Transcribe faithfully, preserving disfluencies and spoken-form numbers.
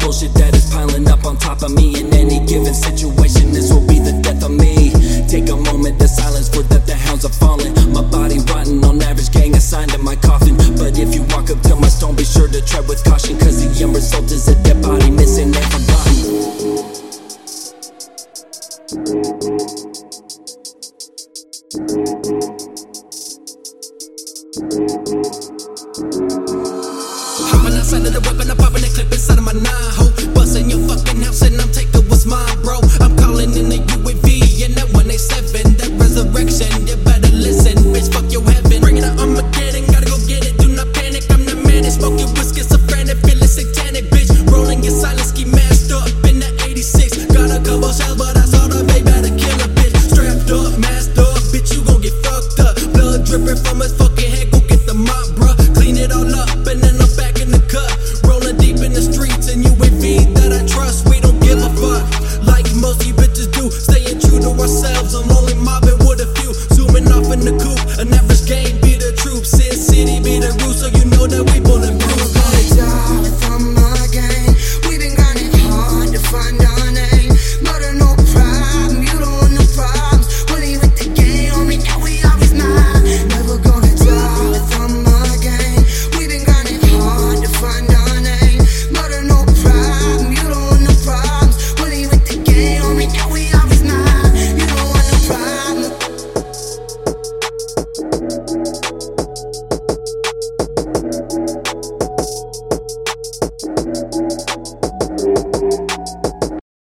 bullshit that is piling up on top of me. In any given situation, this will be the death of me. Take a moment of silence for that the hounds are falling. My body rotten, on average gang assigned to my coffin. But if you walk up to my stone, be sure to tread with caution, cause the end result is a dead body missing